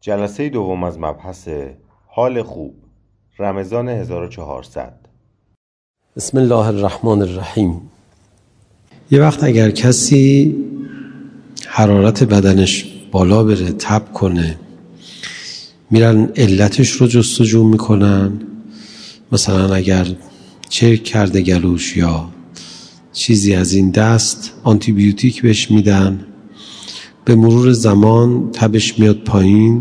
جلسه دوم از مبحث حال خوب، رمضان 1400. بسم الله الرحمن الرحیم. یه وقت اگر کسی حرارت بدنش بالا بره، تب کنه، میرن علتش رو جستجو میکنن. مثلا اگر چرک کرده گلوش یا چیزی از این دست، آنتی بیوتیک بهش میدن. به مرور زمان تبش میاد پایین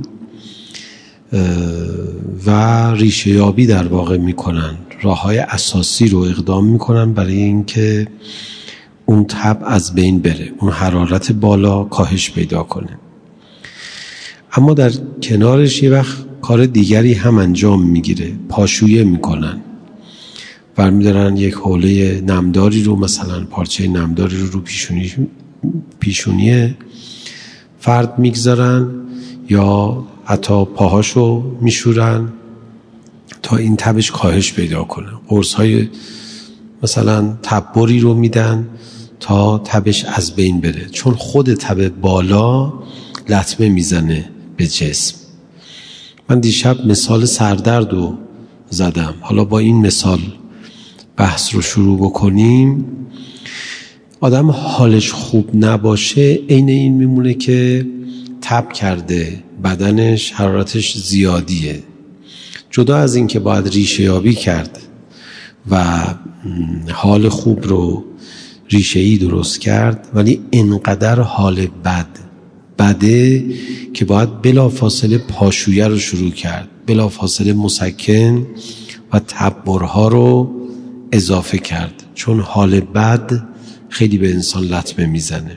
و ریشه یابی در واقع میکنن. راههای اساسی رو اقدام میکنن برای اینکه اون تب از بین بره، اون حرارت بالا کاهش پیدا کنه. اما در کنارش یه وقت کار دیگری هم انجام میگیره. پاشویه میکنن، برمیدارن یک حوله نمداری رو، مثلا پارچه نمداری رو پیشونی فرد میگذارن یا حتی پاهاشو میشورن تا این تبش کاهش پیدا کنه. قرص‌های مثلا تبری رو میدن تا تبش از بین بره، چون خود تب بالا لطمه میزنه به جسم. من دیشب مثال سردرد رو زدم، حالا با این مثال بحث رو شروع بکنیم. آدم حالش خوب نباشه عین این میمونه که تب کرده، بدنش حرارتش زیادیه. جدا از این که باید ریشه یابی کرد و حال خوب رو ریشه‌ای درست کرد، ولی انقدر حال بده که باید بلافاصله پاشویه رو شروع کرد، بلافاصله مسکن و تبرها رو اضافه کرد، چون حال بد خیلی به انسان لطمه میزنه.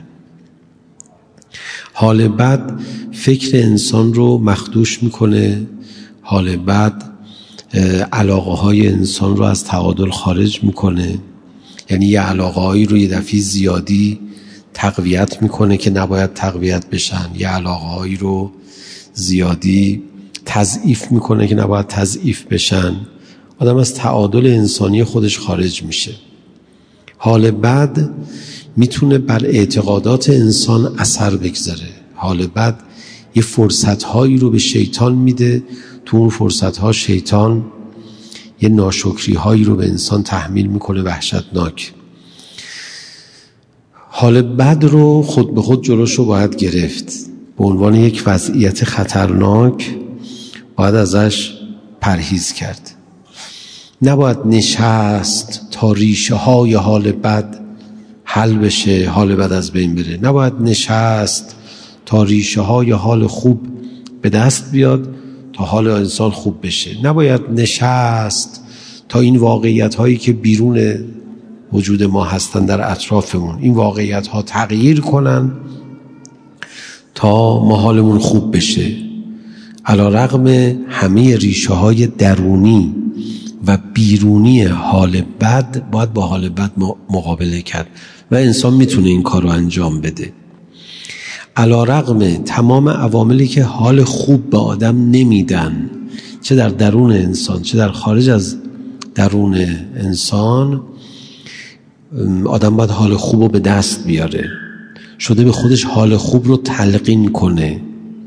حال بد فکر انسان رو مخدوش میکنه. حال بد علاقه های انسان رو از تعادل خارج میکنه. یعنی یه علاقه هایی رو یه دفعه زیادی تقویت میکنه که نباید تقویت بشن، یه علاقه هایی رو زیادی تضعیف میکنه که نباید تضعیف بشن. آدم از تعادل انسانی خودش خارج میشه. حال بد میتونه بر اعتقادات انسان اثر بگذاره. حال بد یه فرصت‌هایی رو به شیطان میده، تو اون فرصت‌ها شیطان یه ناشکری‌هایی رو به انسان تحمیل میکنه وحشتناک. حال بد رو خود به خود جلوشو باید گرفت. به عنوان یک وضعیت خطرناک باید ازش پرهیز کرد. نباید نشست تا ریشه های حال بد حل بشه، حال بد از بین بره. نباید نشست تا ریشه های حال خوب به دست بیاد تا حال انسان خوب بشه. نباید نشست تا این واقعیت هایی که بیرون وجود ما هستن در اطرافمون، این واقعیت ها تغییر کنن تا ما حالمون خوب بشه. علی رغم همه ریشه های درونی و بیرونی حال بد، باید با حال بد مقابله کرد و انسان میتونه این کار رو انجام بده. علی رغم تمام عواملی که حال خوب به آدم نمیدن، چه در درون انسان چه در خارج از درون انسان، آدم باید حال خوب رو به دست بیاره. شده به خودش حال خوب رو تلقین کنه.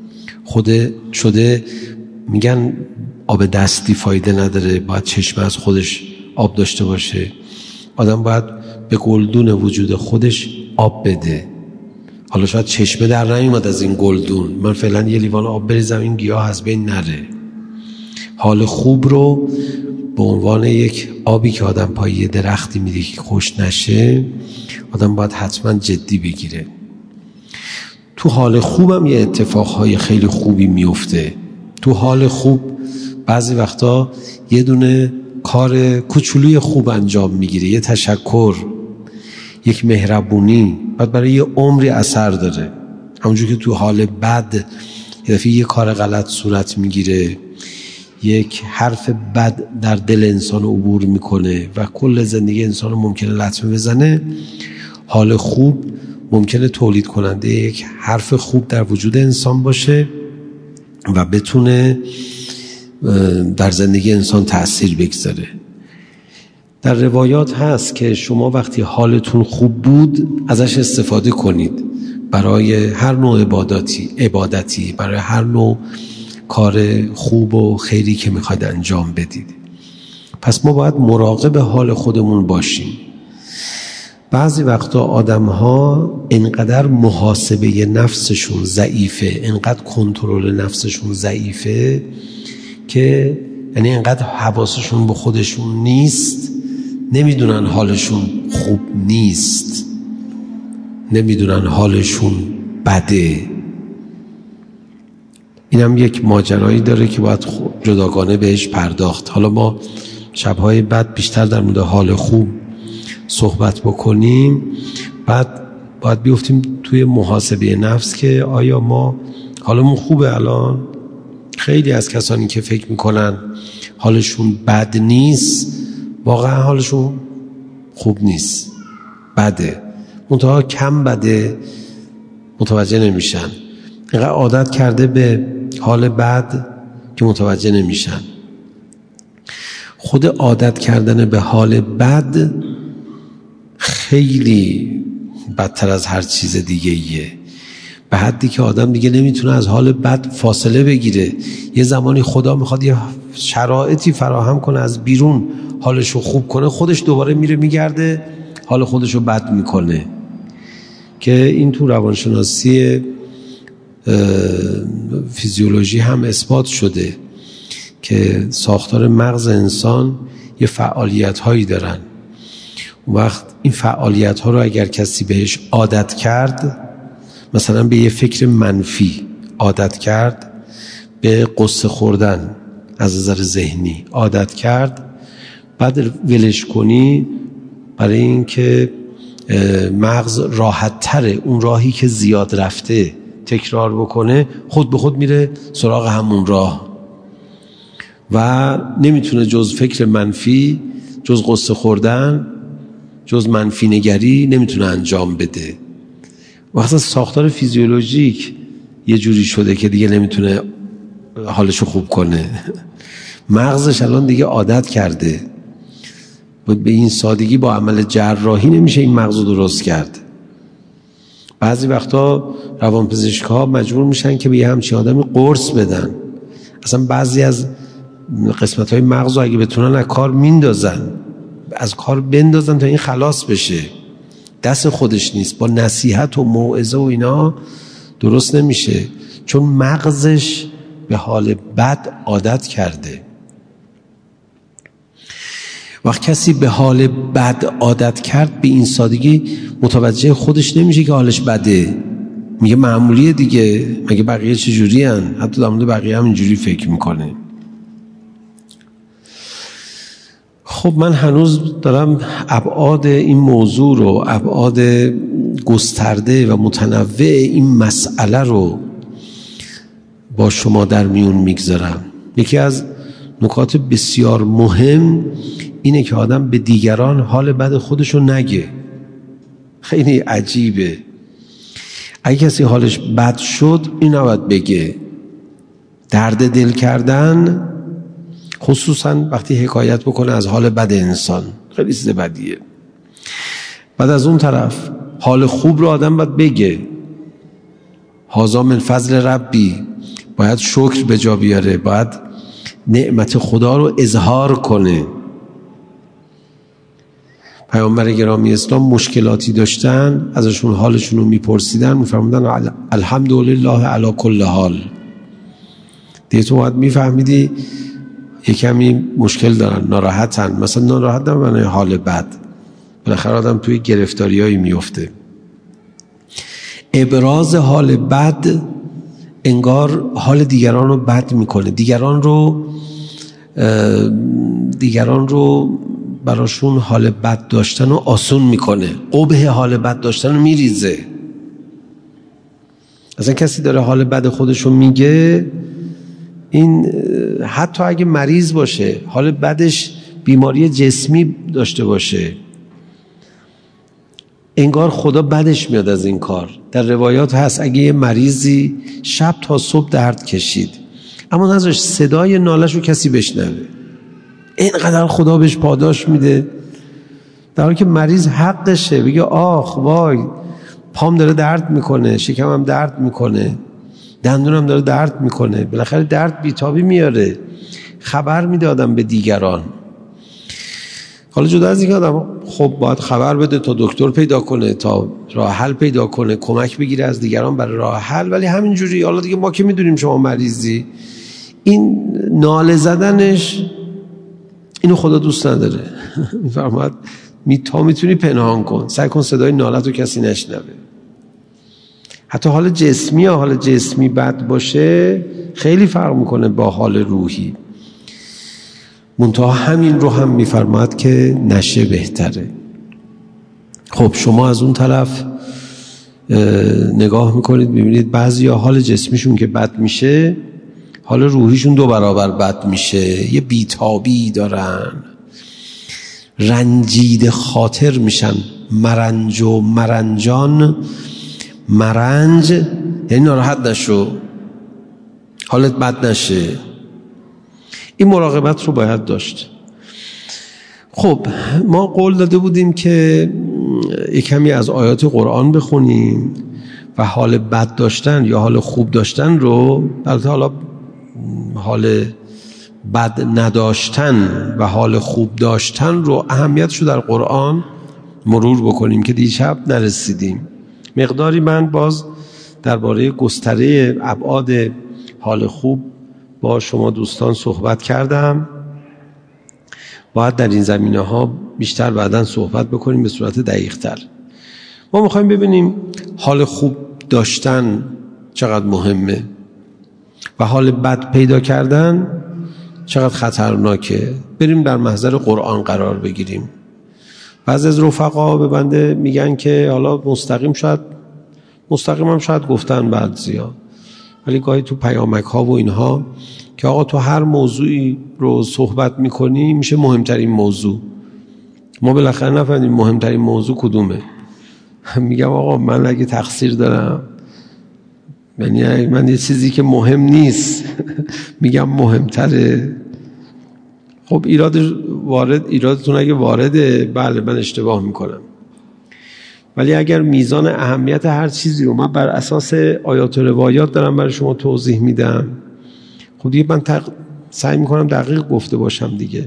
شده میگن آب دستی فایده نداره، باید چشمه از خودش آب داشته باشه. آدم باید به گلدون وجود خودش آب بده. حالا شاید چشمه در نمیاد از این گلدون، من فعلا یه لیوان آب بریزم این گیاه از بین نره. حال خوب رو به عنوان یک آبی که آدم پای یه درختی میده که خشک نشه، آدم باید حتما جدی بگیره. تو حال خوبم یه اتفاقهای خیلی خوبی میفته. تو حال خوب بعضی وقتا یه دونه کار کوچولوی خوب انجام میگیره، یه تشکر، یک مهربونی، بعد برای یه عمری اثر داره. همونجور که تو حال بد یه دفعه یه کار غلط صورت میگیره، یک حرف بد در دل انسان عبور میکنه و کل زندگی انسان ممکنه لطمه بزنه. حال خوب ممکنه تولید کننده یک حرف خوب در وجود انسان باشه و بتونه در زندگی انسان تأثیر بگذاره. در روایات هست که شما وقتی حالتون خوب بود ازش استفاده کنید برای هر نوع عبادتی، برای هر نوع کار خوب و خیری که میخواید انجام بدید. پس ما باید مراقب حال خودمون باشیم. بعضی وقتا آدم ها انقدر محاسبه نفسشون ضعیفه، انقدر کنترل نفسشون ضعیفه که یعنی انقدر حواسشون به خودشون نیست، نمیدونن حالشون خوب نیست، نمیدونن حالشون بده. اینم یک ماجرایی داره که باید جداگانه بهش پرداخت. حالا ما شبهای بعد بیشتر در مورد حال خوب صحبت بکنیم. بعد باید بیفتیم توی محاسبه نفس که آیا ما حالمون خوبه الان؟ خیلی از کسانی که فکر میکنن حالشون بد نیست، واقعا حالشون خوب نیست، بده، منتها کم بده، متوجه نمیشن. اینقدر عادت کرده به حال بد که متوجه نمیشن. خود عادت کردن به حال بد خیلی بدتر از هر چیز دیگه ایه، به حدی که آدم دیگه نمیتونه از حال بد فاصله بگیره. یه زمانی خدا میخواد یه شرایطی فراهم کنه از بیرون حالشو خوب کنه، خودش دوباره میره میگرده حال خودشو بد میکنه. که این تو روانشناسی فیزیولوژی هم اثبات شده که ساختار مغز انسان یه فعالیت هایی دارن. اون وقت این فعالیت ها رو اگر کسی بهش عادت کرد، مثلا به یه فکر منفی عادت کرد، به قصه خوردن از نظر ذهنی عادت کرد، بعد ولش کنی برای این که مغز راحت تره اون راهی که زیاد رفته تکرار بکنه، خود به خود میره سراغ همون راه و نمیتونه جز فکر منفی، جز قصه خوردن، جز منفی نگری نمیتونه انجام بده. وقتی ساختار فیزیولوژیک یه جوری شده که دیگه نمیتونه حالشو خوب کنه. مغزش الان دیگه عادت کرده. به این سادگی با عمل جراحی نمیشه این مغزو درست کرد. بعضی وقتا روانپزشک‌ها مجبور میشن که به یه همچین آدمی قرص بدن. اصلا بعضی از قسمت‌های مغزو اگه بتونن از کار میندازن، از کار بندازن تا این خلاص بشه. دست خودش نیست، با نصیحت و موعظه و اینا درست نمیشه، چون مغزش به حال بد عادت کرده. وقت کسی به حال بد عادت کرد، به این سادگی متوجه خودش نمیشه که حالش بده، میگه معمولیه دیگه، مگه بقیه چجوری هن؟ حتی در مورد بقیه هم اینجوری فکر میکنه. خب من هنوز دارم ابعاد این موضوع رو، ابعاد گسترده و متنوع این مسئله رو با شما در میون میگذارم. یکی از نکات بسیار مهم اینه که آدم به دیگران حال بد خودشو نگه. خیلی عجیبه. اگه کسی حالش بد شد این نباید بگه. درد دل کردن، خصوصا وقتی حکایت بکنه از حال بد انسان، خیلی چیز بدیه. بعد از اون طرف حال خوب رو آدم باید بگه. هذا من فضل ربی، باید شکر به جا بیاره، باید نعمت خدا رو اظهار کنه. پیامبر گرامی اسلام مشکلاتی داشتن، ازشون حالشون رو میپرسیدن، میفرمودن الحمدلله علی کل حال. دیگه تو باید میفهمیدی یک کمی مشکل دارن، ناراحتن. مثلا ناراحت نه معنی حال بد، بالاخره آدم توی گرفتاریایی میفته. ابراز حال بد انگار حال دیگران رو بد میکنه، دیگران رو براشون حال بد داشتن رو آسون میکنه، قبح حال بد داشتن رو میریزه. اصلا کسی داره حال بد خودشو میگه، این حتی اگه مریض باشه، حال بدش بیماری جسمی داشته باشه، انگار خدا بدش میاد از این کار. در روایات هست اگه یه مریضی شب تا صبح درد کشید اما نذاش صدای نالش رو کسی بشنوه، اینقدر خدا بهش پاداش میده، در حالی که مریض حقشه بگه آخ وای پام داره درد میکنه، شکمم درد میکنه، دندونم داره درد میکنه. بالاخره درد بیتابی میاره، خبر میده آدم به دیگران. حالا جدا از اینکه آدم خب باید خبر بده تا دکتر پیدا کنه، تا راه حل پیدا کنه، کمک بگیره از دیگران برای راه حل، ولی همینجوری حالا دیگه ما که میدونیم شما مریضی، این ناله زدنش اینو خدا دوست نداره. میفرماد تا میتونی پنهان کن، سعی کن صدای نالت رو کسی نشنوه. حتی حال جسمی بد باشه خیلی فرق میکنه با حال روحی. منتها همین رو هم میفرماد که نشه بهتره. خب شما از اون طرف نگاه میکنید میبینید بعضیا حال جسمیشون که بد میشه حال روحیشون 2 برابر بد میشه، یه بیتابی دارن، رنجیده خاطر میشن، مرنج و مرنجان. مرنج یعنی ناراحت نشو، حالت بد نشه. این مراقبت رو باید داشت. خب ما قول داده بودیم که یک کمی از آیات قرآن بخونیم و حال بد داشتن یا حال خوب داشتن رو، البته حالا حال بد نداشتن و حال خوب داشتن رو اهمیتش رو در قرآن مرور بکنیم که دیشب نرسیدیم. مقداری من باز درباره گستره ابعاد حال خوب با شما دوستان صحبت کردم. باید در این زمینه ها بیشتر بعداً صحبت بکنیم به صورت دقیق تر. ما میخوایم ببینیم حال خوب داشتن چقدر مهمه و حال بد پیدا کردن چقدر خطرناکه. بریم در محضر قرآن قرار بگیریم. بعضی از رفقا به بنده میگن که حالا مستقیم هم شاید گفتن بعضیا، ولی گاهی تو پیامک ها و اینها که آقا تو هر موضوعی رو صحبت میکنی میشه مهمترین موضوع. ما بالاخره نفهمیدیم مهمترین موضوع کدومه. میگم آقا من اگه تقصیر دارم، یعنی من یه چیزی که مهم نیست میگم مهمتره، خب ایرادتون اگه وارده، بله من اشتباه میکنم. ولی اگر میزان اهمیت هر چیزی رو من بر اساس آیات و روایات دارم برای شما توضیح میدم، خب دیگه من سعی میکنم دقیق گفته باشم دیگه.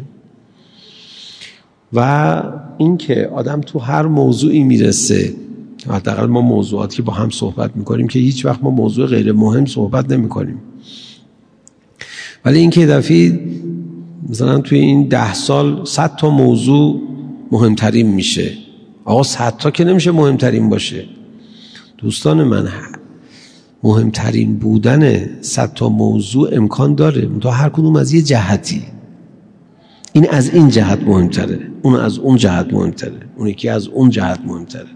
و این که آدم تو هر موضوعی میرسه، حداقل ما موضوعاتی که با هم صحبت میکنیم که هیچ وقت ما موضوع غیر مهم صحبت نمیکنیم، ولی این که دفعی مثلا توی این 10 سال 100 تا موضوع مهمترین میشه. آقا 100 تا که نمیشه مهمترین باشه دوستان من. مهمترین بودن 100 تا موضوع امکان داره، تا هر کدوم از یه جهتی. این از این جهت مهمتره، اون از اون جهت مهمتره، اون یکی از اون جهت مهمتره.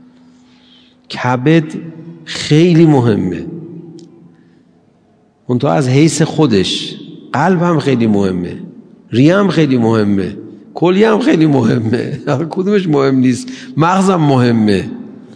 کبد خیلی مهمه، اون تو از حیث خودش. قلب هم خیلی مهمه، ریه هم خیلی مهمه، کلیه هم خیلی مهمه، کدومش مهم نیست؟ مغزم مهمه.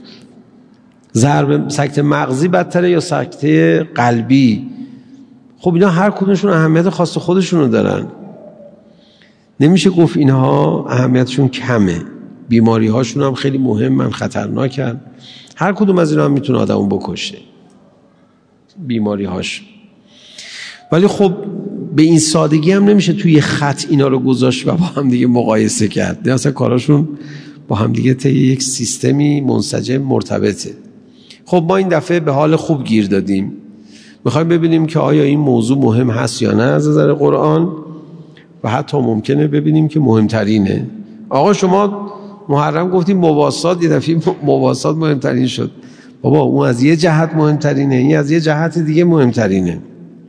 سکته مغزی بدتره یا سکته قلبی؟ خب اینا هر کدومشون اهمیت خاص خودشونو دارن، نمیشه گفت اینها اهمیتشون کمه. بیماری هاشون هم خیلی مهمن، خطرناکن. هر کدوم از اینا هم میتونه آدمو بکشه، بیماری هاش. ولی خب به این سادگی هم نمیشه توی خط اینا رو گذاشت و با هم دیگه مقایسه کرد. اصلا کاراشون با هم دیگه طی یک سیستمی منسجم مرتبطه. خب ما این دفعه به حال خوب گیر دادیم، میخوایم ببینیم که آیا این موضوع مهم هست یا نه از نظر قرآن، و حتی ممکنه ببینیم که مهمترینه. آقا شما محرم گفتیم مواسات، یه دفعه مواسات مهمترین شد. بابا اون از یه جهت مهمترینه، این از یه جهت دیگه مهمترینه.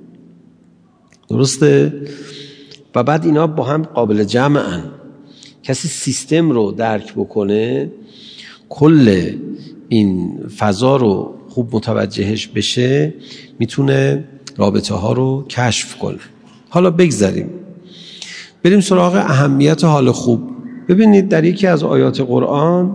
درسته؟ و بعد اینا با هم قابل جمعن. کسی سیستم رو درک بکنه، کل این فضا رو خوب متوجهش بشه، میتونه رابطه ها رو کشف کنه. حالا بگذاریم بریم سراغ اهمیت حال خوب. ببینید در یکی از آیات قرآن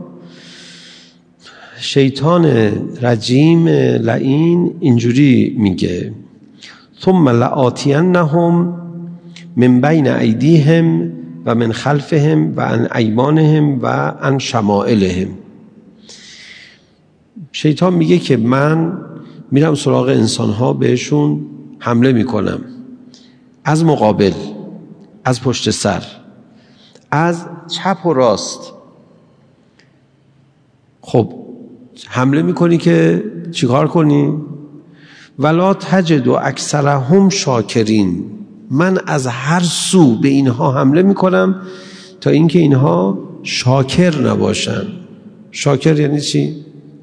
شیطان رجیم لعین اینجوری میگه: ثم لآتینهم من بین ایدیهم و من خلفهم و عن ایمانهم و عن شمائلهم. شیطان میگه که من میرم سراغ انسانها، بهشون حمله میکنم، از مقابل، از پشت سر، از چپ و راست. خب حمله میکنی که چیکار کنی؟ ولا تجد اکثرهم شاکرین. من از هر سو به اینها حمله میکنم تا اینکه اینها شاکر نباشن. شاکر یعنی چی؟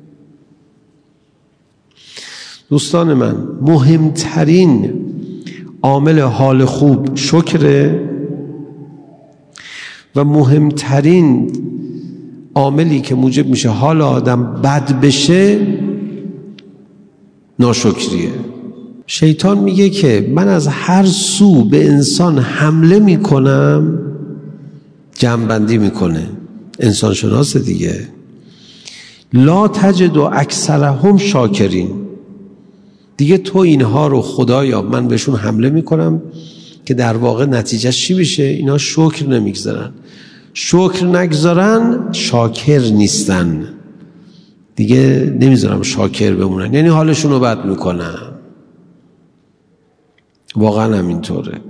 دوستان من، مهمترین عامل حال خوب شکره و مهمترین عاملی که موجب میشه حال آدم بد بشه ناشکریه. شیطان میگه که من از هر سو به انسان حمله میکنم، جمع‌بندی میکنه، انسان شناس دیگه. لا تجد اکثرهم شاکرین. دیگه تو اینها رو خدایا من بهشون حمله میکنم که در واقع نتیجه چی بشه؟ اینا شکر نمیگذارن. شکر نگذارن شاکر نیستن. دیگه نمیذارم شاکر بمونن، یعنی حالشون رو بد میکنم. واقعا همینطوره.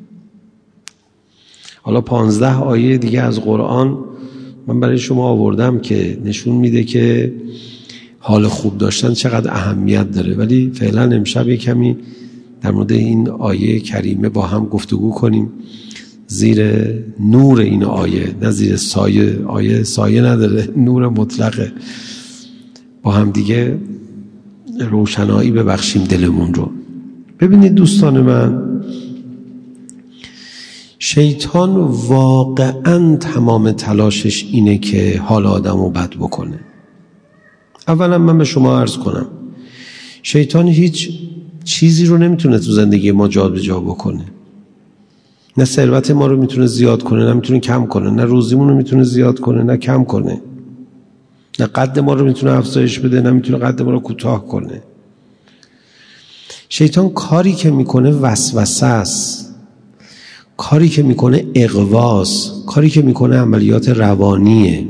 حالا 15 آیه دیگه از قرآن من برای شما آوردم که نشون میده که حال خوب داشتن چقدر اهمیت داره، ولی فعلا امشب یک کمی در مورد این آیه کریمه با هم گفتگو کنیم زیر نور این آیه، نه زیر سایه. آیه سایه نداره، نور مطلقه. با هم دیگه روشنایی ببخشیم دلمون رو. ببینید دوستان من، شیطان واقعا تمام تلاشش اینه که حال آدم رو بد بکنه. اولا من به شما عرض کنم شیطان هیچ چیزی رو نمیتونه تو زندگی ما جا به جا بکنه. نه ثروت ما رو میتونه زیاد کنه، نه میتونه کم کنه. نه روزیمون رو میتونه زیاد کنه، نه کم کنه. نه قد ما رو میتونه افزایش بده، نه میتونه قد ما رو کوتاه کنه. شیطان کاری که میکنه وسوسه است، کاری که میکنه اغواست، کاری که میکنه عملیات روانیه،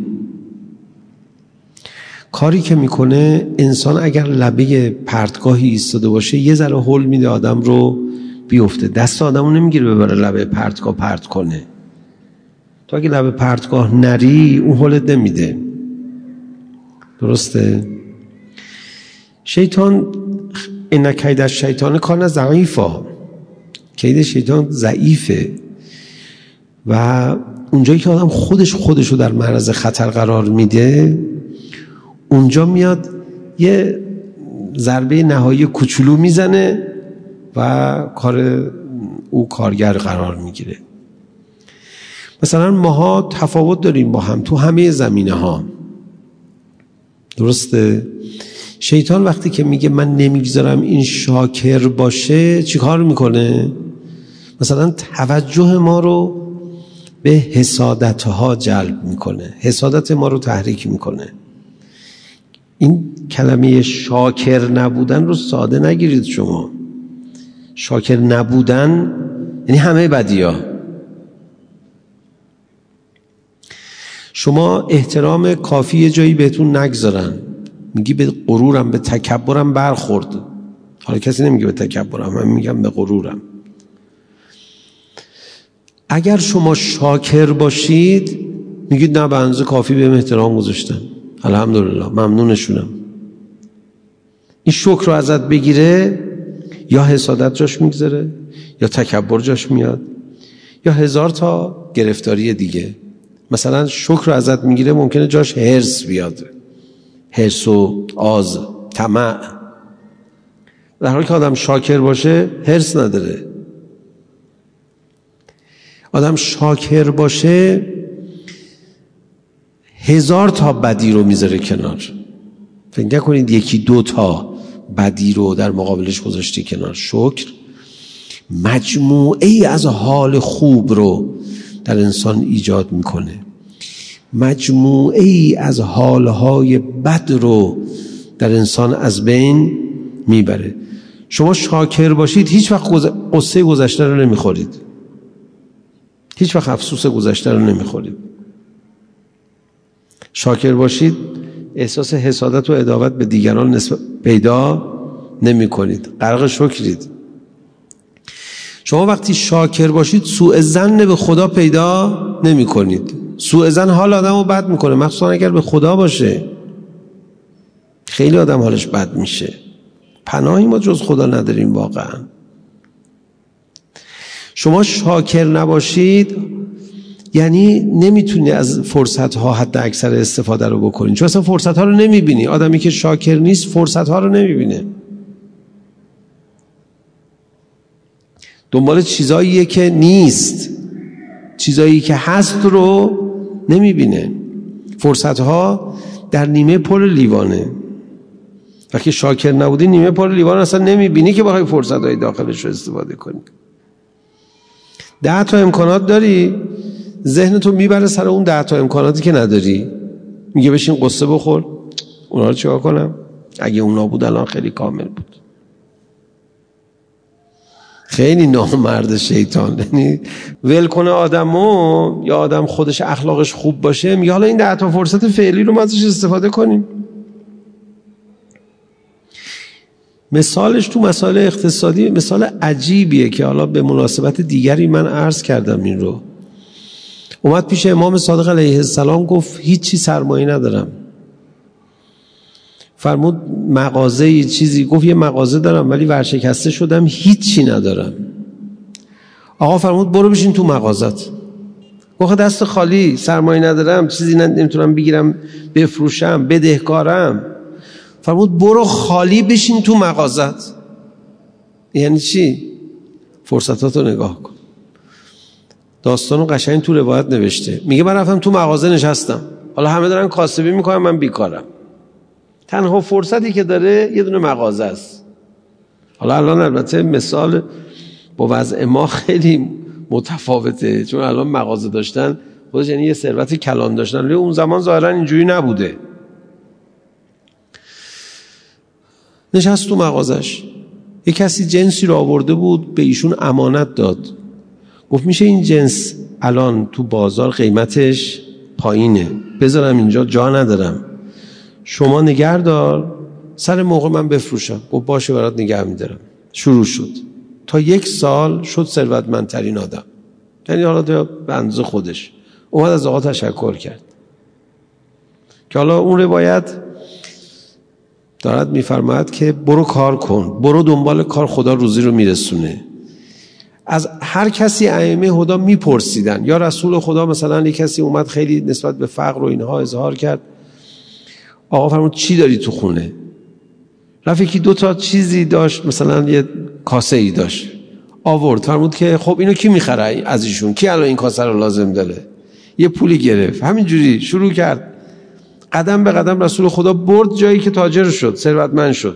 کاری که میکنه انسان اگر لبه پرتگاهی ایستاده باشه یه ذره هول میده آدم رو بیفته. دست آدم رو نمیگیره ببره لبه پرتگاه پرت کنه. تو اگه لبه پرتگاه نری اون هولت نمیده. درسته؟ شیطان ان کید الشیطان کان ضعیفا. کید شیطان ضعیفه و اونجایی که آدم خودشو در معرض خطر قرار میده اونجا میاد یه ضربه نهایی کوچولو میزنه و کار او کارگر قرار میگیره. مثلا ماها تفاوت داریم با هم تو همه زمینه ها. درسته؟ شیطان وقتی که میگه من نمیگذارم این شاکر باشه چی کار میکنه؟ مثلا توجه ما رو به حسادتها جلب میکنه، حسادت ما رو تحریک میکنه. این کلمه شاکر نبودن رو ساده نگیرید شما. شاکر نبودن یعنی همه بدی‌ها. شما احترام کافی یه جایی بهتون نگذارن، میگی به غرورم، به تکبرم برخورد. حالا کسی نمیگه به تکبرم، من میگم به غرورم. اگر شما شاکر باشید میگید نه به اندازه کافی بهم احترام گذاشتن، الحمدلله، ممنونشونم. این شکر رو ازت بگیره یا حسادت جاش میگذاره یا تکبر جاش میاد یا هزار تا گرفتاری دیگه. مثلا شکر رو ازت میگیره ممکنه جاش حرص بیاد، حرص و آز، طمع. در حالی که آدم شاکر باشه حرص نداره. آدم شاکر باشه هزار تا بدی رو میذاره کنار. فکر نکنید یکی دو تا بدی رو در مقابلش گذاشتی کنار. شکر مجموعه ای از حال خوب رو در انسان ایجاد میکنه، مجموعه ای از حالهای بد رو در انسان از بین میبره. شما شاکر باشید هیچ وقت قصه گذشته رو نمیخورید، هیچ وقت افسوس گذشته رو نمیخورید. شاکر باشید احساس حسادت و عداوت به دیگران پیدا نمی کنید، غرق شکرید. شما وقتی شاکر باشید سوء ظن به خدا پیدا نمی کنید. سوء ظن حال آدم رو بد میکنه، مخصوصا اگر به خدا باشه. خیلی آدم حالش بد میشه. پناهی ما جز خدا نداریم واقعا. شما شاکر نباشید یعنی نمیتونی از فرصت‌ها حد اکثر استفاده رو بکنید، چون اصلا فرصت‌ها رو نمیبینی. آدمی که شاکر نیست فرصت‌ها رو نمیبینه، دنبال چیزاییه که نیست، چیزایی که هست رو نمیبینه. فرصت‌ها در نیمه پر لیوانه. وقتی شاکر نبودی نیمه پر لیوان اصلا نمیبینی که بخوای فرصت‌های داخلش رو استفاده کنی. 10 تا امکانات داری، ذهنتو میبره سر اون 10 تا امکاناتی که نداری. میگه بشین قصه بخور، اونا رو چیکار کنم؟ اگه اونا بود الان خیلی کامل بود. خیلی نامرد شیطان، یعنی ول کنه آدمو، یا آدم خودش اخلاقش خوب باشه میگه حالا این 10 تا فرصت فعلی رو ما ازش استفاده کنیم. مثالش تو مسائل اقتصادی مثال عجیبیه که حالا به مناسبت دیگری من عرض کردم این رو. اومد پیش امام صادق علیه السلام گفت هیچی سرمایه ندارم. فرمود مغازه چیزی، گفت یه مغازه دارم ولی ورشکسته شدم هیچی ندارم. آقا فرمود برو بشین تو مغازت. گفت دست خالی، سرمایه ندارم، چیزی نمیتونم بگیرم بفروشم، بدهکارم. فرمود برو خالی بشین تو مغازت. یعنی چی؟ فرصتاتو نگاه کن. داستانو قشنگ تو روایت نوشته. میگه من رفتم تو مغازه نشستم، حالا همه دارن کاسبی میکنن، من بیکارم. تنها فرصتی که داره یه دونه مغازه است. حالا الان البته مثال با وضع ما خیلی متفاوته، چون الان مغازه داشتن خودش یعنی یه ثروت کلان داشتن، ولی اون زمان ظاهرا اینجوری نبوده. نشست تو مغازش، یه کسی جنسی رو آورده بود به ایشون امانت داد. گفت میشه این جنس الان تو بازار قیمتش پایینه، بذارم اینجا جا ندارم، شما نگه دار، سر موقع من بفروشم. گفت باشه برات نگه میدارم. شروع شد، تا 1 سال شد ثروتمندترین آدم، یعنی حالا تا به اندازه خودش. اومد از آقا تشکر کرد که حالا اون روایت دارد میفرماید که برو کار کن، برو دنبال کار، خدا روزی رو میرسونه. از هر کسی ائمه هدا میپرسیدن، یا رسول خدا مثلا یک کسی اومد خیلی نسبت به فقر و اینها اظهار کرد، آقا فرمود چی داری تو خونه؟ رفت یکی 2 تا چیزی داشت، مثلا یه کاسه ای داشت، آورد. فرمود که خب اینو کی میخره از ایشون؟ کی الان این کاسه رو لازم داره؟ یه پولی گرفت، همینجوری شروع کرد. قدم به قدم رسول خدا برد جایی که تاجر شد، ثروتمند شد.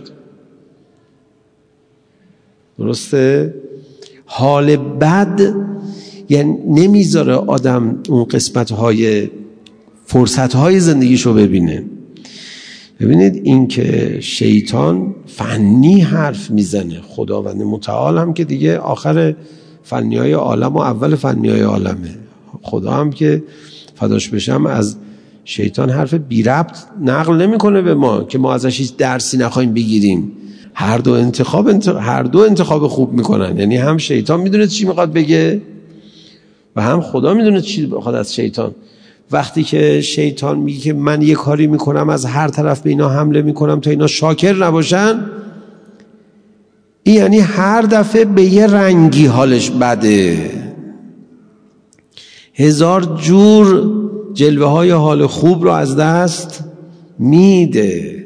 درسته؟ حال بد یعنی نمیذاره آدم اون قسمت‌های فرصت‌های زندگیشو ببینه. ببینید این که شیطان فنی حرف میزنه، خداوند متعال هم که دیگه آخر فنی‌های عالم و اول فنی‌های عالمه. خدا هم که فداش بشم از شیطان حرف بی ربط نقل نمیکنه به ما که ما ازش هیچ درسی نخوایم بگیریم. هر دو انتخاب خوب میکنن، یعنی هم شیطان میدونه چی میخواد بگه و هم خدا میدونه چی میخواد از شیطان. وقتی که شیطان میگه که من یه کاری میکنم از هر طرف به اینا حمله میکنم تا اینا شاکر نباشن، این یعنی هر دفعه به یه رنگی حالش بده، 1000 جور جلوه های حال خوب رو از دست میده.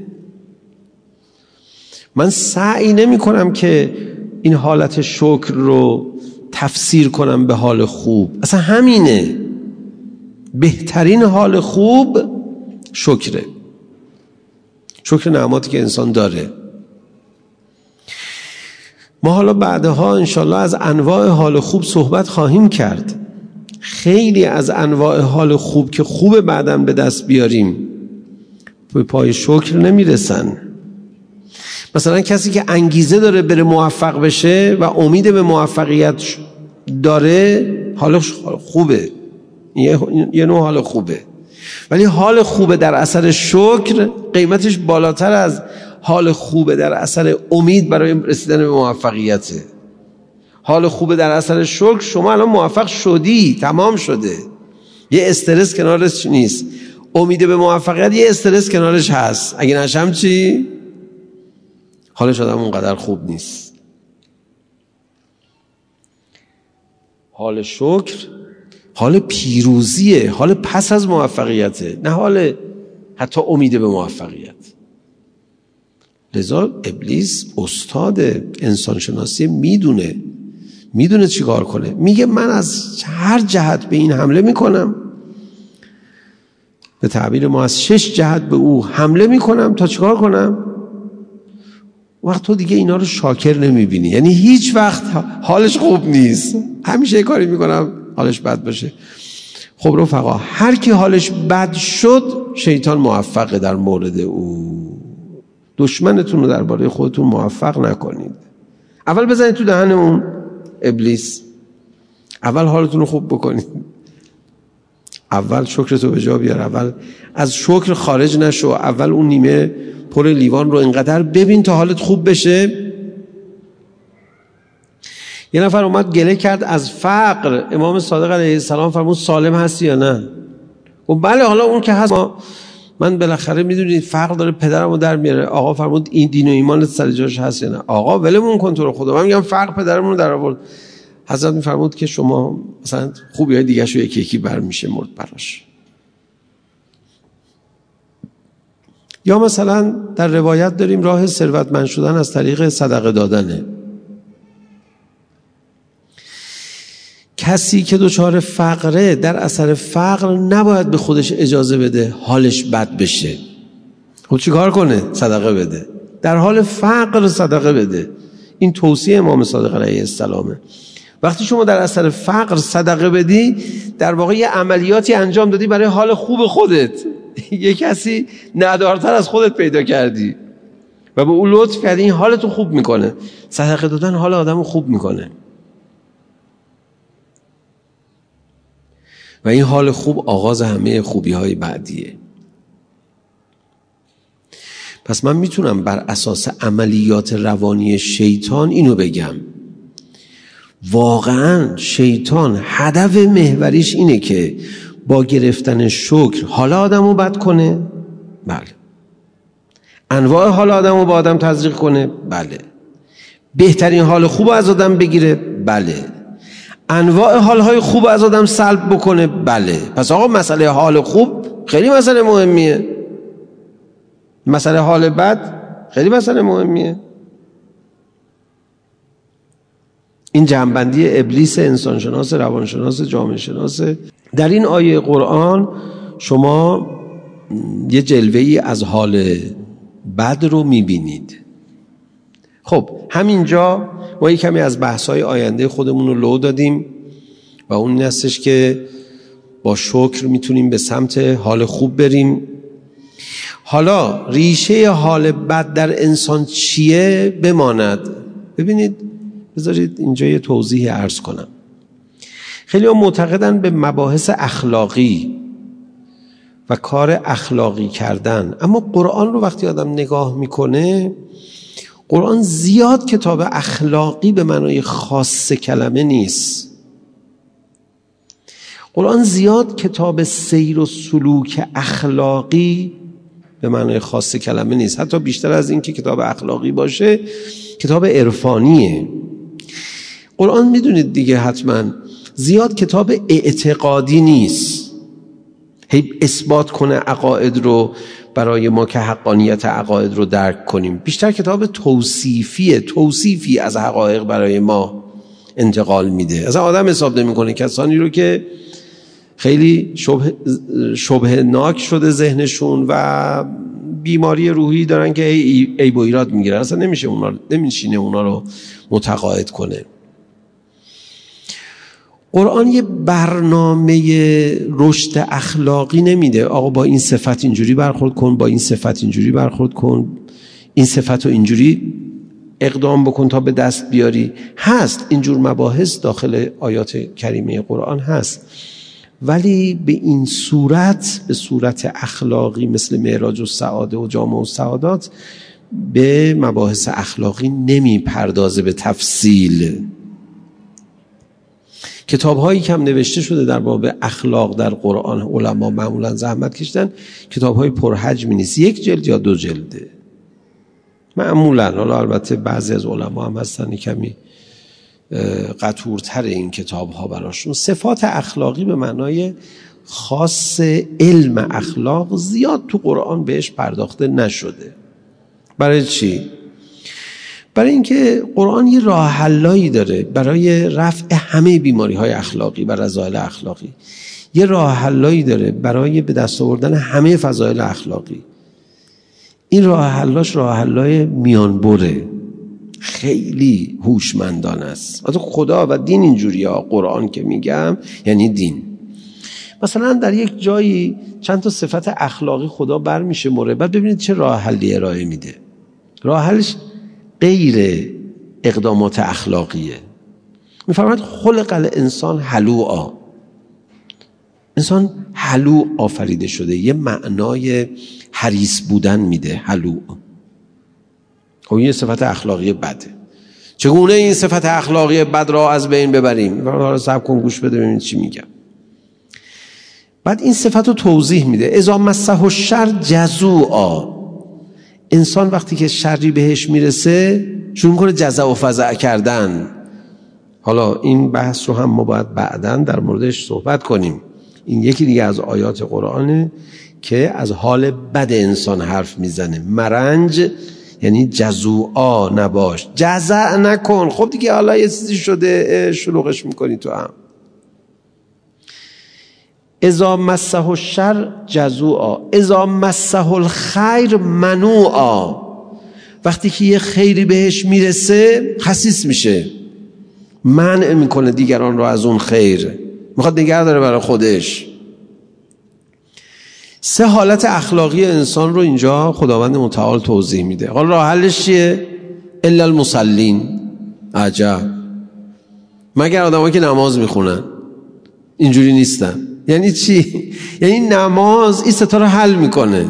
من سعی نمی کنم که این حالت شکر رو تفسیر کنم به حال خوب، اصلا همینه. بهترین حال خوب شکره، شکر نعماتی که انسان داره. ما حالا بعدها انشالله از انواع حال خوب صحبت خواهیم کرد. خیلی از انواع حال خوب که خوب بعداً به دست بیاریم به پای شکر نمیرسن. مثلا کسی که انگیزه داره بره موفق بشه و امید به موفقیت داره، حالش خوبه، یه نوع حال خوبه. ولی حال خوبه در اثر شکر قیمتش بالاتر از حال خوبه در اثر امید برای رسیدن به موفقیته. حال خوبه در اثر شکر، شما الان موفق شدی، تمام شده، یه استرس کنارش نیست. امید به موفقیت یه استرس کنارش هست، اگه نشم چی؟ حالش آدم اونقدر خوب نیست. حال شکر حال پیروزیه، حال پس از موفقیته، نه حال حتی امید به موفقیت. لذا ابلیس استاد انسانشناسی میدونه چی کار کنه. میگه من از هر جهت به این حمله میکنم، به تعبیر ما از 6 جهت به او حمله میکنم تا چیکار کنم؟ وقت تو دیگه اینا رو شاکر نمیبینی، یعنی هیچ وقت حالش خوب نیست، همیشه کاری میکنم حالش بد باشه. خب رفقا، هر کی حالش بد شد شیطان موفقه در مورد او. دشمنتون رو درباره خودتون موفق نکنید. اول بزنید تو دهن اون ابلیس، اول حالتون رو خوب بکنید، اول شکرتو به جا بیار، اول از شکر خارج نشو، اول اون نیمه پر لیوان رو اینقدر ببین تا حالت خوب بشه. یه نفر اومد گله کرد از فقر. امام صادق علیه السلام فرمود سالم هستی یا نه؟ و بله حالا اون که هست، من بالاخره میدونید فقر داره پدرمو در میاره. آقا فرمود این دین و ایمانت سر جاش هست یا نه؟ آقا ولمون کن تو رو خدا، من میگم فقر پدرمون رو در آورد. حضرت میفرمود که شما مثلا خوبی های دیگه شو یکی یکی برمیشه مرد براش. یا مثلا در روایت داریم راه ثروتمند شدن از طریق صدقه دادنه. کسی که دچار فقره در اثر فقر نباید به خودش اجازه بده حالش بد بشه. خب چی کار کنه؟ صدقه بده. در حال فقر صدقه بده. این توصیه امام صادق علیه السلامه. وقتی شما در اثر فقر صدقه بدی، در واقع یه عملیاتی انجام دادی برای حال خوب خودت. یه کسی ندارتر از خودت پیدا کردی و به اون لطف کردی، این حالتو خوب میکنه. صدقه دادن حال آدمو خوب میکنه و این حال خوب آغاز همه خوبی های بعدیه. پس من میتونم بر اساس عملیات روانی شیطان اینو بگم، واقعا شیطان هدف محوریش اینه که با گرفتن شکر حال آدمو بد کنه. بله. انواع حال آدمو با آدم تزریق کنه. بله. بهترین حال خوب از آدم بگیره. بله. انواع حالهای خوب از آدم سلب بکنه. بله. پس آقا مسئله حال خوب خیلی مسئله مهمیه، مسئله حال بد خیلی مسئله مهمیه. این جنبندی ابلیس انسانشناس، روانشناس، جامعه شناس. در این آیه قرآن شما یه جلوه‌ای از حال بد رو میبینید. خب همینجا ما یک کمی از بحث‌های آینده خودمون رو لو دادیم و اون این هستش که با شکر میتونیم به سمت حال خوب بریم. حالا ریشه حال بد در انسان چیه بماند. ببینید، بذارید اینجا یه توضیح عرض کنم. خیلی ها معتقدن به مباحث اخلاقی و کار اخلاقی کردن، اما قرآن رو وقتی آدم نگاه میکنه، قرآن زیاد کتاب اخلاقی به معنای خاص کلمه نیست. قرآن زیاد کتاب سیر و سلوک اخلاقی به معنای خاص کلمه نیست. حتی بیشتر از این که کتاب اخلاقی باشه، کتاب عرفانیه. قرآن میدونید دیگه حتما زیاد کتاب اعتقادی نیست، هی اثبات کنه عقاید رو برای ما که حقانیت عقاید رو درک کنیم. بیشتر کتاب توصیفی از حقایق برای ما انتقال میده. اصلا آدم حساب نمیکنه کسانی رو که خیلی شبهه ناک شده ذهنشون و بیماری روحی دارن که عیب و ایراد میگیرن، اصلا نمیشینه اونا رو متقاعد کنه. قرآن یه برنامه رشد اخلاقی نمیده. آقا با این صفت اینجوری برخورد کن، با این صفت اینجوری برخورد کن، این صفت رو اینجوری اقدام بکن تا به دست بیاری. هست اینجور مباحث داخل آیات کریمه قرآن هست، ولی به این صورت، به صورت اخلاقی مثل معراج السعاده و جامع السعادات به مباحث اخلاقی نمی پردازه به تفصیل. کتاب هایی که هم نوشته شده در باب اخلاق در قرآن، علما معمولا زحمت کشیدن، کتاب های پرحجمی نیست، 1 جلد یا 2 جلده معمولا. حالا البته بعضی از علما هم هستن کمی قطورتر این کتاب ها براشون. صفات اخلاقی به معنای خاص علم اخلاق زیاد تو قرآن بهش پرداخته نشده. برای چی؟ برای اینکه قرآن یه راه حلایی داره برای رفع همه بیماری های اخلاقی و رذایل اخلاقی، یه راه حلایی داره برای به دست آوردن همه فضایل اخلاقی. این راه حلاش راه حلای میانبره، خیلی هوشمندانه است. البته خدا و دین اینجوریه، قرآن که میگم یعنی دین. مثلا در یک جایی چند تا صفت اخلاقی خدا برمیشه موره، بعد ببینید چه راه حلی ارائه میده. راه حلش غیر اقدامات اخلاقیه. میفرماید خلق الانسان هلوعا، انسان هلوع آفریده شده، یه معنای حریص بودن میده هلوع. خب این صفت اخلاقی بده. چگونه این صفت اخلاقی بد را از بین ببریم؟ حالا صبر کن گوش بده ببینید چی میگم. بعد این صفت رو توضیح میده. اذا مسه الشر جزوعا، انسان وقتی که شری بهش میرسه شروع میکنه جزع و فزع کردن. حالا این بحث رو هم ما باید بعداً در موردش صحبت کنیم. این یکی دیگه از آیات قرآنه که از حال بد انسان حرف میزنه. مرنج یعنی جزوعا نباش، جزع نکن. خب دیگه حالا یه چیزی شده شلوغش میکنی تو هم. اذا مسه الشر جزوعا اذا مسه الخیر منوعا، وقتی که یه خیری بهش میرسه خسیس میشه، منع میکنه دیگران رو از اون خیر، میخواد نگه داره برای خودش. 3 حالت اخلاقی انسان رو اینجا خداوند متعال توضیح میده. حالا راه حلش چیه؟ الا المصلین. عجب، مگر آدمایی که نماز میخونن اینجوری نیستن. یعنی چی؟ یعنی نماز این 3 تا رو حل میکنه.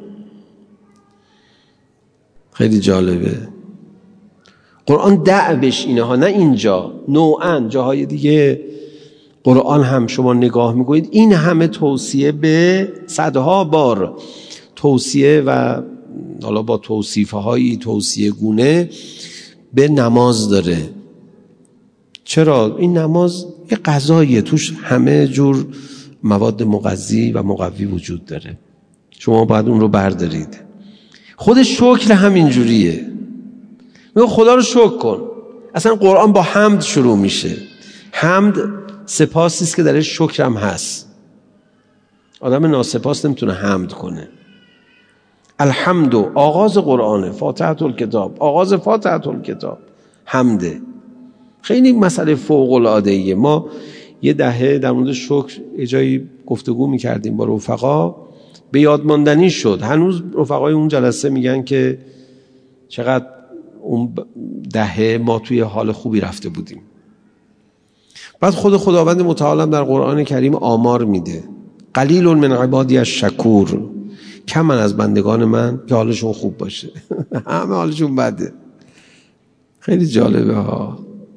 خیلی جالبه. قرآن دعوش اینه ها، نه اینجا، نوعاً جاهای دیگه قرآن هم شما نگاه میکنید این همه توصیه به صدها بار توصیه و حالا با توصیفه هایی توصیه گونه به نماز داره. چرا؟ این نماز یه غذاییه، توش همه جور مواد مغذی و مقوی وجود داره، شما باید اون رو بردارید. خود شکر همین جوریه، میگه خدا رو شکر کن. اصلا قرآن با حمد شروع میشه. حمد سپاسی است که درش شکر هم هست. آدم ناسپاس نمیتونه حمد کنه. الحمد آغاز قرآنه، فاتحه الکتاب، آغاز فاتحه الکتاب حمده. خیلی مسئله فوق العاده ایه. ما یه دهه در مورد شکر جایی گفتگو میکردیم با رفقا، به یاد ماندنی شد. هنوز رفقای اون جلسه میگن که چقدر اون دهه ما توی حال خوبی رفته بودیم. بعد خداوند متعال در قرآن کریم آمار میده. قلیل من عبادی الشکور، کمن از بندگان من که حالشون خوب باشه. همه حالشون بده. خیلی جالبه ها.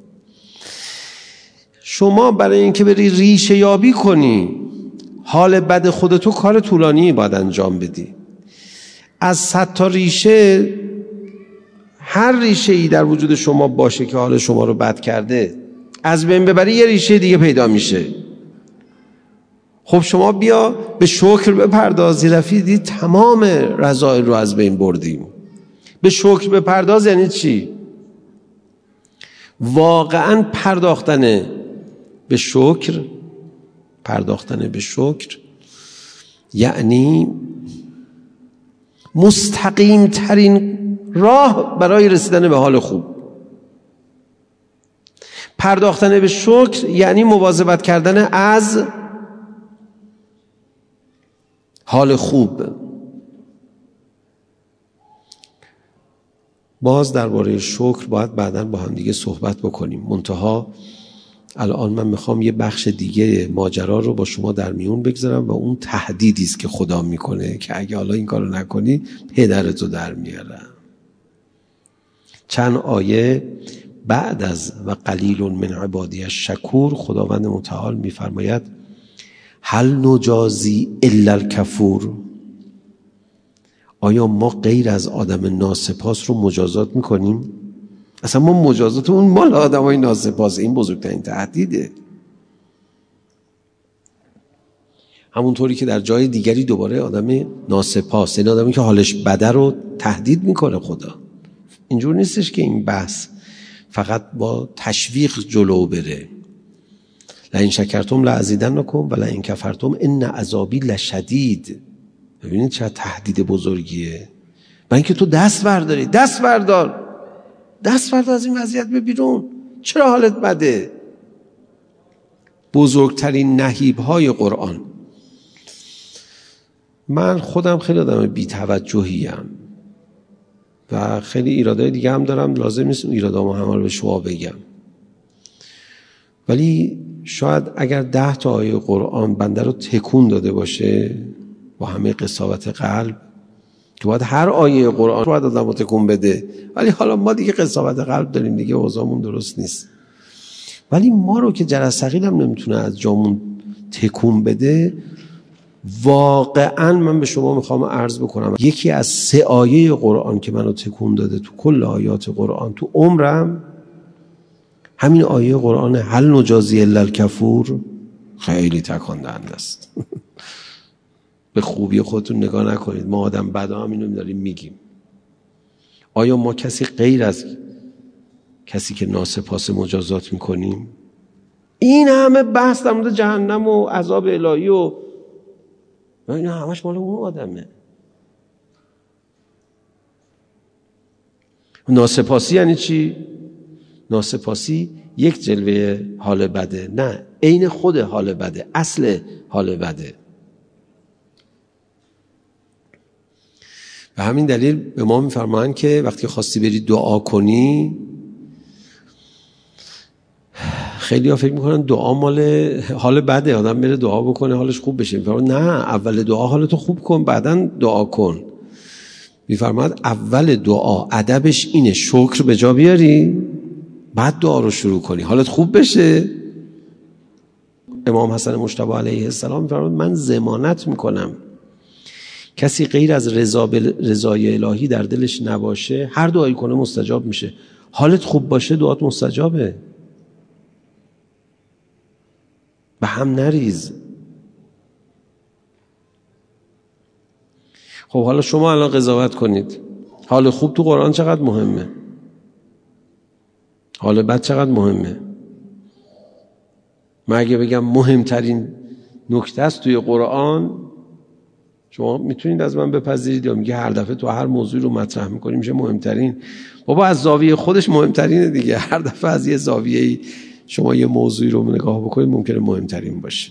شما برای اینکه بری ریشه یابی کنی حال بد خودتو، کار طولانی باید انجام بدی. از 100 تا ریشه هر ریشه ای در وجود شما باشه که حال شما رو بد کرده، از بین ببری یه ریشه دیگه پیدا میشه. خب شما بیا به شکر بپردازی، رفیدی تمام رذایل رو از بین بردیم. به شکر بپرداز یعنی چی؟ واقعا پرداختن به شکر یعنی مستقیم ترین راه برای رسیدن به حال خوب. پرداختن به شکر یعنی مواظبت کردن از حال خوب. باز درباره شکر باید بعداً با هم دیگه صحبت بکنیم. منتها الان من میخوام یه بخش دیگه ماجرا رو با شما در میون بگذارم و اون تهدیدی است که خدا میکنه که اگه حالا این کارو نکنی پدرتو در میارم. چند آیه بعد از و قلیل من عبادی الشکور خداوند متعال میفرماید هل نجازی الا الکفور. آیا ما غیر از آدم ناسپاس رو مجازات میکنیم؟ اصلا ما مجازات اون مال آدمای ناسپاس. این بزرگترین تهدیده. همونطوری که در جای دیگری دوباره آدم ناسپاس، یعنی آدمی که حالش بده رو تهدید میکنه خدا. اینجور نیستش که این بحث فقط با تشویق جلو بره. لئن شکرتم لازیدنکم و لئن کفرتم ان عذابی لشدید. ببینید چه تهدید بزرگیه. من که تو دست بردار از این وضعیت به بیرون. چرا حالت بده؟ بزرگترین نهیب‌های قرآن. من خودم خیلی آدم بی‌توجهی‌ام و خیلی ایرادای دیگه هم دارم، لازم نیست ایرادامو همه رو به شما بگم، ولی شاید اگر 10 تا آیه قرآن بنده رو تکون داده باشه با همه قساوت قلب که باید هر آیه قرآن رو باید آدم رو تکون بده، ولی حالا ما دیگه قساوت قلب داریم دیگه، اوضاعمون درست نیست، ولی ما رو که جرس ثقیل هم نمیتونه از جامون تکون بده. واقعا من به شما میخوام عرض بکنم یکی از 3 آیه قرآن که منو تکون داده تو کل آیات قرآن تو عمرم همین آیه قرآن هل نجازی الا الکفور. خیلی تکان دهنده است. به خوبی خودتون نگاه نکنید، ما آدم بدا هم اینو داریم میگیم. آیا ما کسی غیر از کسی که ناسپاس مجازات میکنیم؟ این همه بحث در مورد جهنم و عذاب الهی و این همش مال اون آدمه. ناسپاسی یعنی چی؟ ناسپاسی یک جلوه حال بده، نه، عین خود حال بده، اصل حال بده. به همین دلیل به ما میفرمایند که وقتی خواستی بری دعا کنی، خیلی ها فکر میکنن دعا مال حال بده، آدم بره دعا بکنه حالش خوب بشه. میفرماید نه، اول دعا حالتو خوب کن بعدن دعا کن. میفرماید اول دعا ادبش اینه شکر به جا بیاری بعد دعا رو شروع کنی حالت خوب بشه. امام حسن مجتبی علیه السلام میفرماید من ضمانت میکنم کسی غیر از رضای الهی در دلش نباشه هر دعایی کنه مستجاب میشه. حالت خوب باشه دعات مستجابه. به هم نریز. خب حالا شما الان قضاوت کنید حال خوب تو قرآن چقدر مهمه، حال بد چقدر مهمه. من اگه بگم مهمترین نکته است توی قرآن، شما میتونید از من بپذیرید یا میگه هر دفعه تو هر موضوعی رو مطرح میکنیم میشه مهمترین. بابا از زاویه خودش مهمترینه دیگه. هر دفعه از یه زاویه‌ای شما یه موضوعی رو نگاه بکنید ممکنه مهمترین باشه.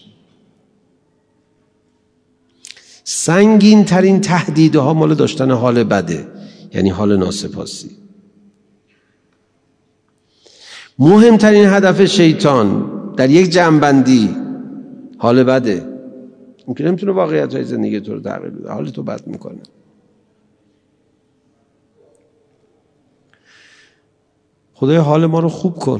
سنگین ترین تهدیدها مال داشتن حال بده، یعنی حال ناسپاسی. مهمترین هدف شیطان در یک جنبندی حال بده. اون که نمیتونه واقعیت‌های زندگی تو رو تغییر بده، حال تو بد میکنه. خدای حال ما رو خوب کن.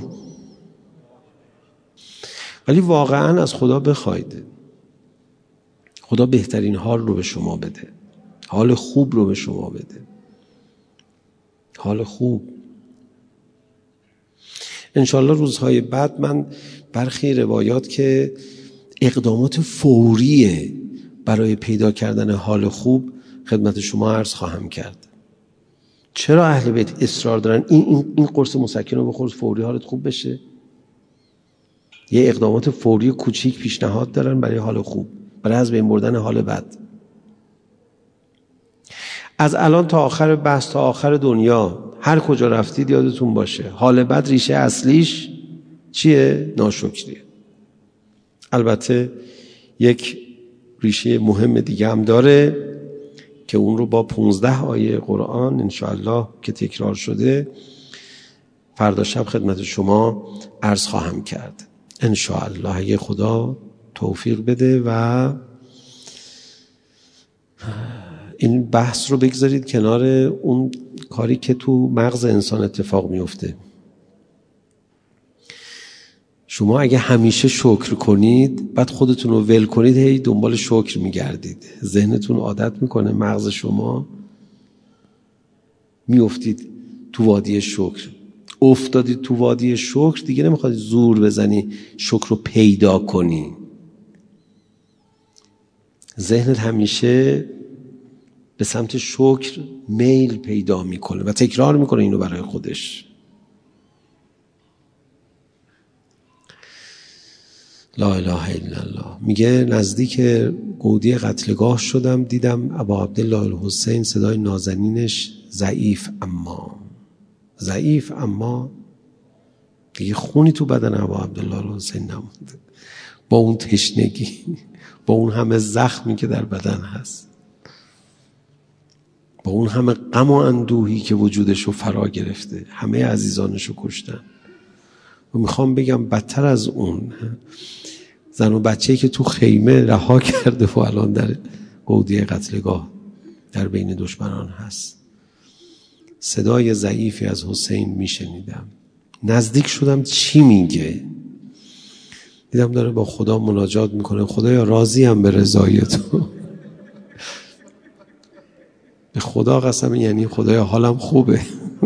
ولی واقعا از خدا بخواید خدا بهترین حال رو به شما بده، حال خوب رو به شما بده، حال خوب. انشالله روزهای بعد من برخی روایات که اقدامات فوریه برای پیدا کردن حال خوب خدمت شما عرض خواهم کرد. چرا اهل بیت اصرار دارن این قرص مسکن رو بخور فوری حالت خوب بشه؟ یه اقدامات فوری کوچیک پیشنهاد دارن برای حال خوب، برای از بین بردن حال بد. از الان تا آخر بحث، تا آخر دنیا، هر کجا رفتید یادتون باشه حال بد ریشه اصلیش چیه؟ ناشکریه. البته یک ریشه مهم دیگه هم داره که اون رو با 15 آیه قرآن انشاءالله که تکرار شده فردا شب خدمت شما عرض خواهم کرد انشاءالله، اگه خدا توفیق بده. و این بحث رو بگذارید کنار اون کاری که تو مغز انسان اتفاق میفته. شما اگه همیشه شکر کنید بعد خودتون رو ول کنید، هی دنبال شکر میگردید، ذهنتون عادت میکنه، مغز شما میافتید تو وادی شکر. افتادید تو وادی شکر دیگه نمیخواد زور بزنی شکر رو پیدا کنی. ذهنت همیشه به سمت شکر میل پیدا میکنه و تکرار میکنه اینو برای خودش. لا اله الا الله. میگه نزدیک گودی قتلگاه شدم، دیدم ابا عبدالله الحسین صدای نازنینش ضعیف اما دیگه خونی تو بدن ابا عبدالله الحسین نمونده، با اون تشنگی، با اون همه زخمی که در بدن هست، با اون همه غم و اندوهی که وجودشو فرا گرفته، همه عزیزانشو کشتن. و میخوام بگم بدتر از اون، زن و بچه‌ای که تو خیمه رها کرده و الان در گودی قتلگاه در بین دشمنان هست. صدای ضعیفی از حسین میشنیدم، نزدیک شدم چی میگه، دیدم داره با خدا مناجات میکنه. خدایا راضیم به رضای تو. به خدا قسم، یعنی خدایا حالم خوبه.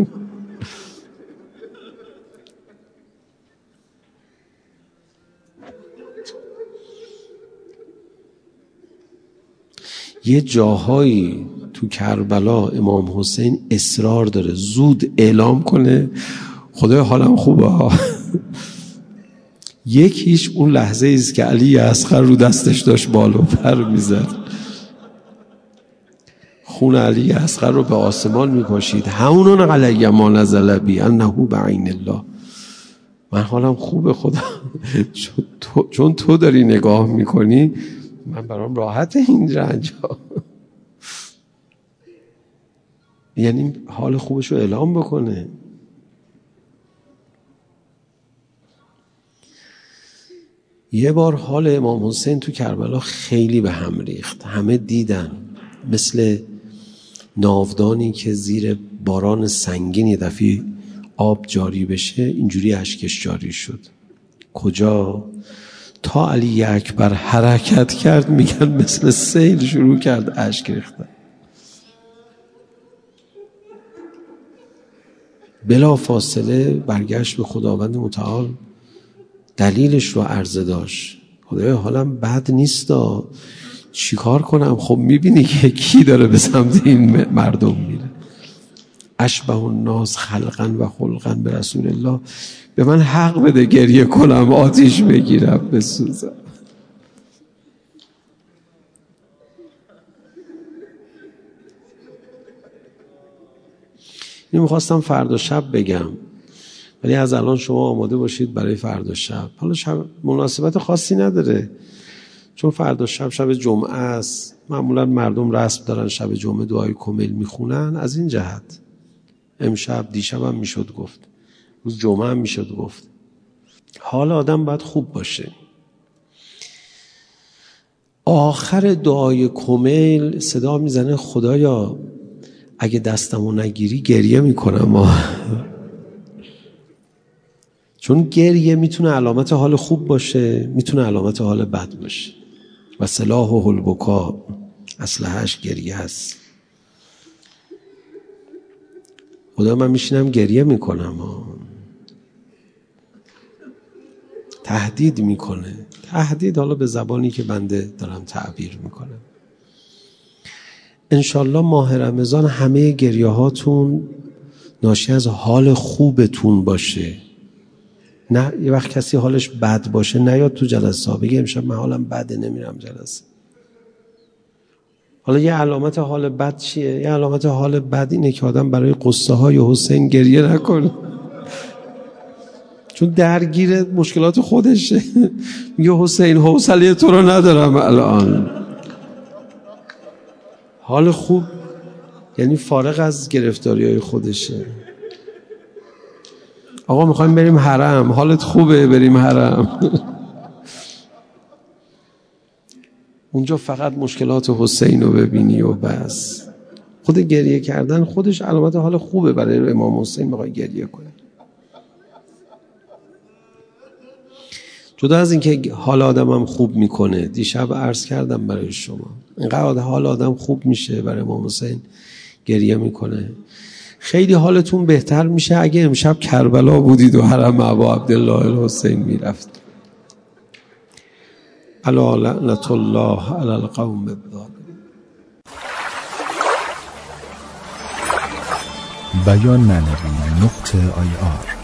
یه جاهایی تو کربلا امام حسین اصرار داره زود اعلام کنه خدای حالم خوبه. یکیش اون لحظه ایست که علی اصغر رو دستش داشت بالو پر میزد، خون علی اصغر رو به آسمان میپاشید. همونون علی ما نزل بی انه بعین الله. من حالم خوبه خدا، چون تو داری نگاه میکنی، من برام راحته این رنجا. یعنی حال خوبش رو اعلام بکنه. یه بار حال امام حسین تو کربلا خیلی به هم ریخت، همه دیدن، مثل ناودانی که زیر باران سنگین یه دفعه آب جاری بشه اینجوری اشکش جاری شد. کجا؟ تا علی اکبر حرکت کرد میگن مثل سیل شروع کرد اشک ریختن. بلا فاصله برگشت به خداوند متعال، دلیلش رو عرضه داشت. خدایا حالم بد نیستا، چیکار کنم؟ خب میبینی که کی داره به سمت این مردم میره. اشبه الناس خلقا و خلقا به رسول الله. به من حق بده گریه کنم، آتیش بگیرم، بسوزم. اینو میخواستم فردا شب بگم، ولی از الان شما آماده باشید برای فردا شب. حالا شب مناسبت خاصی نداره، چون فردا شب شب جمعه است. معمولا مردم رسم دارن شب جمعه دعای کمیل میخونن. از این جهت امشب، دیشب هم میشد گفت، روز جمعه هم میشد گفت. حال آدم باید خوب باشه. آخر دعای کمیل صدا میزنه خدایا اگه دستمو نگیری گریه میکنم. چون گریه میتونه علامت حال خوب باشه، میتونه علامت حال بد باشه. و سلاح البکا، اسلحه‌اش گریه است. خدا من میشینم گریه میکنم، تهدید میکنه. تهدید حالا به زبانی که بنده دارم تعبیر میکنم. انشالله ماه رمضان همه گریه هاتون ناشی از حال خوبتون باشه. نه یه وقت کسی حالش بد باشه نیاد تو جلسه ها بگه امشب من حالم بده نمیرم جلسه. حالا یه علامت حال بد چیه؟ یه علامت حال بد اینه که آدم برای قصه های حسین گریه نکنه، چون درگیر مشکلات خودشه. میگه حسین حوصله تو رو ندارم الان. حال خوب یعنی فارغ از گرفتاری های خودشه. آقا میخوایم بریم حرم، حالت خوبه بریم حرم. اونجا فقط مشکلات حسین رو ببینی و بس. خود گریه کردن خودش علامت حال خوبه برای امام حسین بخوای گریه کنه. جدا از اینکه حال آدمم خوب میکنه، دیشب عرض کردم برای شما اینقدر حال آدم خوب میشه برای امام حسین گریه میکنه. خیلی حالتون بهتر میشه اگه امشب کربلا بودید و حرم ابا عبدالله الحسین میرفت. الا لعنت الله علی القوم الظالمین. بیان معنوی .ir